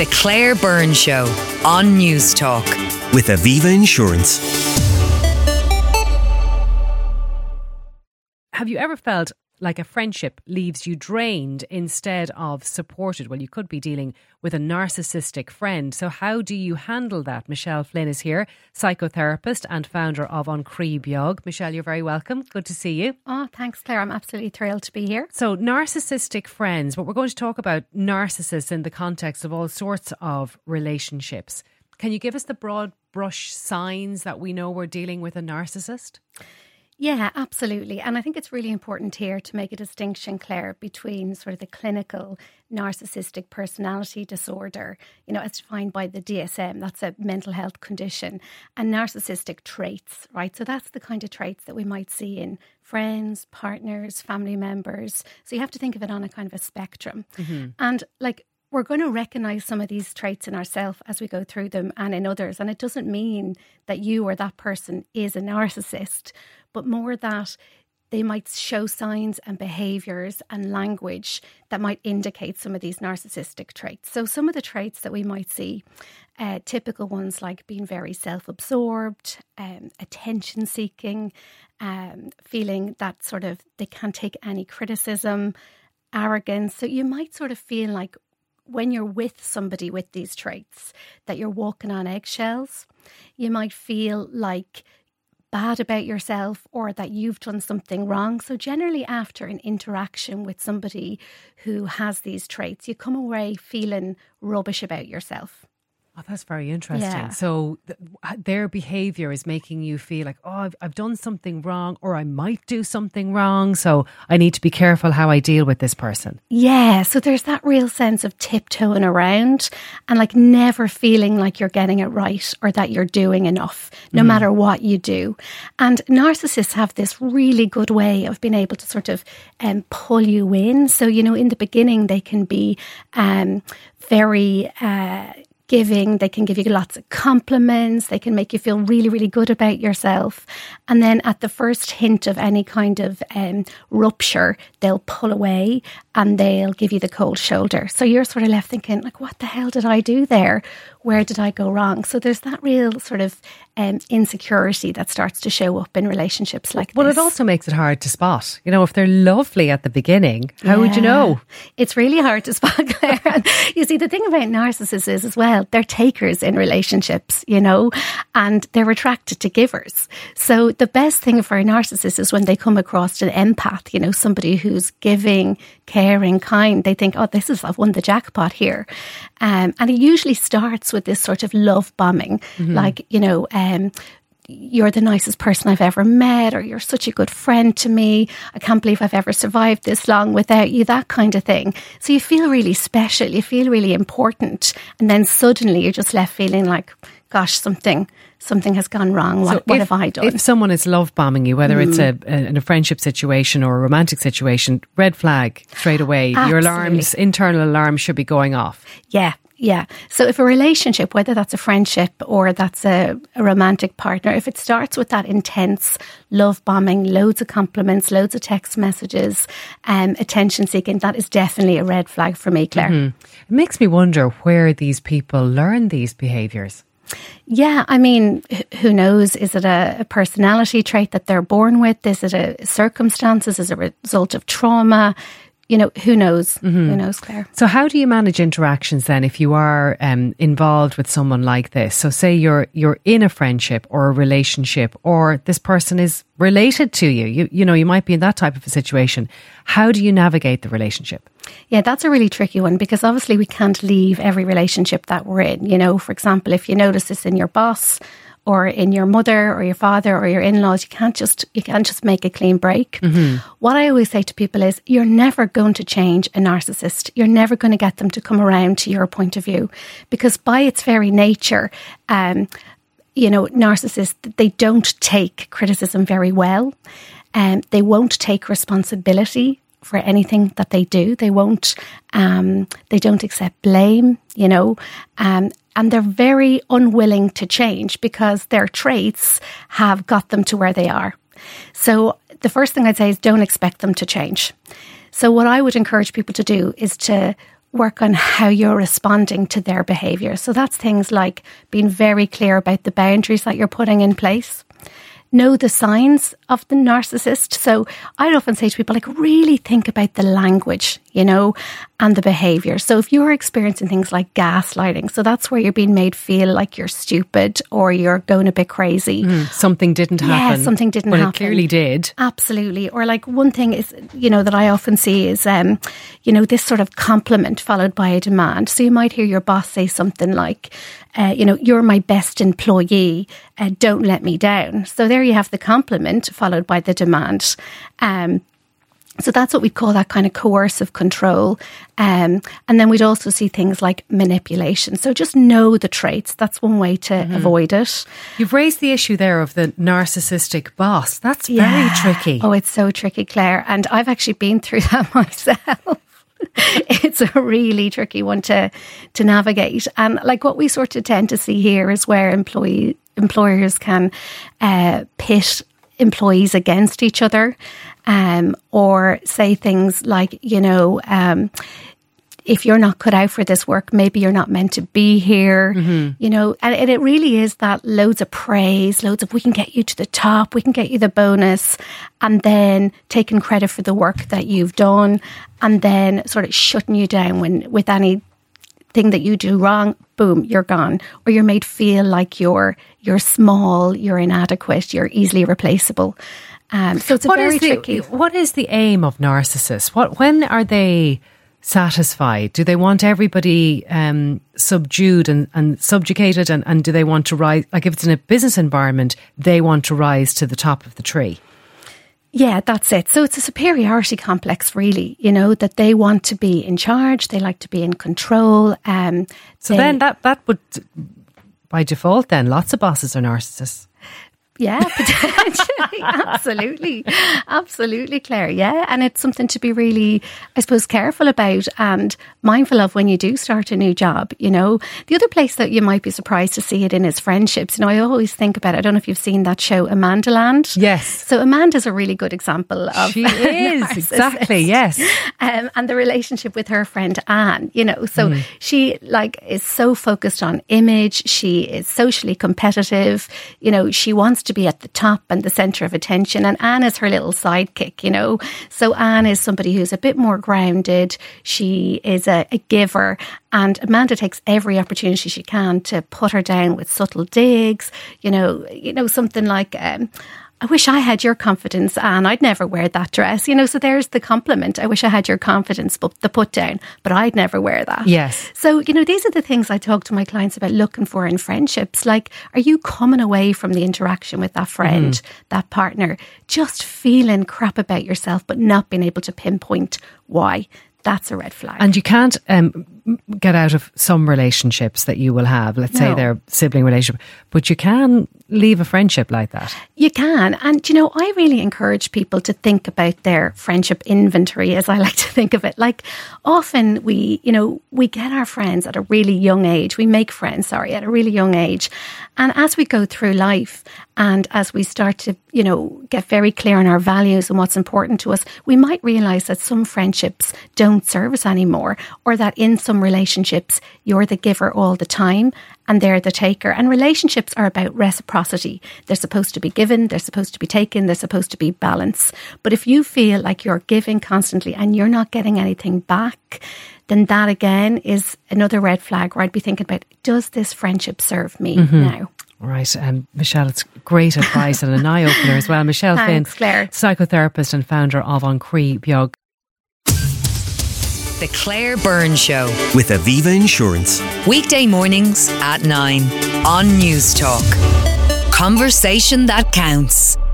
The Claire Byrne Show on News Talk. With Aviva Insurance. Have you ever felt like a friendship leaves you drained instead of supported? Well, you could be dealing with a narcissistic friend. So how do you handle that? Michelle Flynn is here, psychotherapist and founder of An Crí Beag. Michelle, you're very welcome. Good to see you. Oh, thanks, Claire. I'm absolutely thrilled to be here. So narcissistic friends, but we're going to talk about narcissists in the context of all sorts of relationships. Can you give us the broad brush signs that we know we're dealing with a narcissist? Yeah, absolutely. And I think it's really important here to make a distinction, Claire, between sort of the clinical narcissistic personality disorder, as defined by the DSM, that's a mental health condition, and narcissistic traits, right? So that's the kind of traits that we might see in friends, partners, family members. So you have to think of it on a kind of a spectrum. Mm-hmm. And we're going to recognise some of these traits in ourselves as we go through them and in others. And it doesn't mean that you or that person is a narcissist, but more that they might show signs and behaviours and language that might indicate some of these narcissistic traits. So some of the traits that we might see, typical ones like being very self-absorbed, attention-seeking, feeling that sort of they can't take any criticism, arrogance. So you might sort of feel like when you're with somebody with these traits that you're walking on eggshells. You might feel like bad about yourself or that you've done something wrong. So generally after an interaction with somebody who has these traits, you come away feeling rubbish about yourself. Oh, that's very interesting. Yeah. So their behaviour is making you feel like, oh, I've done something wrong, or I might do something wrong. So I need to be careful how I deal with this person. Yeah. So there's that real sense of tiptoeing around and never feeling like you're getting it right or that you're doing enough, no matter what you do. And narcissists have this really good way of being able to sort of pull you in. So, in the beginning, they can be very giving. They can give you lots of compliments. They can make you feel really, really good about yourself. And then at the first hint of any kind of rupture, they'll pull away and they'll give you the cold shoulder. So you're sort of left thinking, what the hell did I do there? Where did I go wrong? So there's that real sort of insecurity that starts to show up in relationships like this. Well, it also makes it hard to spot. If they're lovely at the beginning, how would you know? It's really hard to spot, Claire. And you see, the thing about narcissists is as well, they're takers in relationships, and they're attracted to givers. So the best thing for a narcissist is when they come across an empath, somebody who's giving, caring, kind. They think, I've won the jackpot here. And it usually starts with this sort of love bombing, you're the nicest person I've ever met, or you're such a good friend to me. I can't believe I've ever survived this long without you, that kind of thing. So you feel really special, you feel really important. And then suddenly you're just left feeling like, gosh, something has gone wrong. What have I done? If someone is love bombing you, whether it's in a friendship situation or a romantic situation, red flag straight away. Absolutely. Your internal alarms should be going off. Yeah. So if a relationship, whether that's a friendship or that's a romantic partner, if it starts with that intense love bombing, loads of compliments, loads of text messages, attention seeking, that is definitely a red flag for me, Claire. Mm-hmm. It makes me wonder where these people learn these behaviours. Yeah, I mean, who knows? Is it a personality trait that they're born with? Is it a circumstances? Is it a result of trauma? Who knows? Mm-hmm. Who knows, Claire? So how do you manage interactions then if you are involved with someone like this? So say you're in a friendship or a relationship, or this person is related to you. You might be in that type of a situation. How do you navigate the relationship? Yeah, that's a really tricky one, because obviously we can't leave every relationship that we're in. For example, if you notice this in your boss or in your mother or your father or your in-laws, you can't just make a clean break. Mm-hmm. What I always say to people is, you're never going to change a narcissist. You're never going to get them to come around to your point of view, because by its very nature, narcissists, they don't take criticism very well, and they won't take responsibility for anything that they do. They won't. They don't accept blame. And they're very unwilling to change because their traits have got them to where they are. So the first thing I'd say is don't expect them to change. So what I would encourage people to do is to work on how you're responding to their behaviour. So that's things like being very clear about the boundaries that you're putting in place. Know the signs of the narcissist. So I'd often say to people, like, really think about the language, and the behaviour. So if you're experiencing things like gaslighting, so that's where you're being made feel like you're stupid or you're going a bit crazy. Something didn't happen. Yeah, something didn't happen. It clearly did. Absolutely. Or like one thing is, that I often see is, this sort of compliment followed by a demand. So you might hear your boss say something like, you're my best employee, don't let me down. So there you have the compliment followed by the demand. So that's what we call that kind of coercive control. And then we'd also see things like manipulation. So just know the traits. That's one way to avoid it. You've raised the issue there of the narcissistic boss. That's very tricky. Oh, it's so tricky, Claire. And I've actually been through that myself. It's a really tricky one to navigate. And like what we sort of tend to see here is where employers can pit employees against each other, or say things like, if you're not cut out for this work, maybe you're not meant to be here, and it really is that loads of praise, loads of, we can get you to the top, we can get you the bonus, and then taking credit for the work that you've done, and then sort of shutting you down with anything that you do wrong, boom, you're gone. Or you're made feel like you're small, you're inadequate, you're easily replaceable. So it's very tricky. What is the aim of narcissists? When are they satisfied? Do they want everybody subdued and subjugated? And do they want to rise? Like if it's in a business environment, they want to rise to the top of the tree. Yeah, that's it. So it's a superiority complex, really, that they want to be in charge. They like to be in control. So then that would, by default then, lots of bosses are narcissists. Yeah, potentially. Absolutely, Claire. Yeah. And it's something to be really, I suppose, careful about and mindful of when you do start a new job. The other place that you might be surprised to see it in is friendships. I always think about it. I don't know if you've seen that show, Amandaland. Yes. So Amanda's a really good example of she is, exactly, yes. And the relationship with her friend Anne, so she is so focused on image. She is socially competitive. She wants to be at the top and the centre of attention, and Anne is her little sidekick, So Anne is somebody who's a bit more grounded. She is a giver, and Amanda takes every opportunity she can to put her down with subtle digs. Something like, I wish I had your confidence, Anne. I'd never wear that dress. So there's the compliment. I wish I had your confidence, but the put down, but I'd never wear that. Yes. So, these are the things I talk to my clients about looking for in friendships. Like, are you coming away from the interaction with that friend, that partner, just feeling crap about yourself, but not being able to pinpoint why? That's a red flag. And you can't get out of some relationships that you will have. Let's say they're sibling relationship, but you can leave a friendship like that. You can. And, I really encourage people to think about their friendship inventory, as I like to think of it. Like often we get our friends at a really young age. We make friends, at a really young age. And as we go through life and as we start to, get very clear on our values and what's important to us, we might realise that some friendships don't serve us anymore, or that in some relationships, you're the giver all the time and they're the taker. And relationships are about reciprocity. They're supposed to be given, they're supposed to be taken, they're supposed to be balanced. But if you feel like you're giving constantly and you're not getting anything back, then that again is another red flag where I'd be thinking about, does this friendship serve me now? Right. Michelle, it's great advice and an eye-opener as well. Michelle Finn, Claire. Psychotherapist and founder of An Crí Beag. The Claire Byrne Show. With Aviva Insurance. Weekday mornings at 9 on News Talk. Conversation that counts.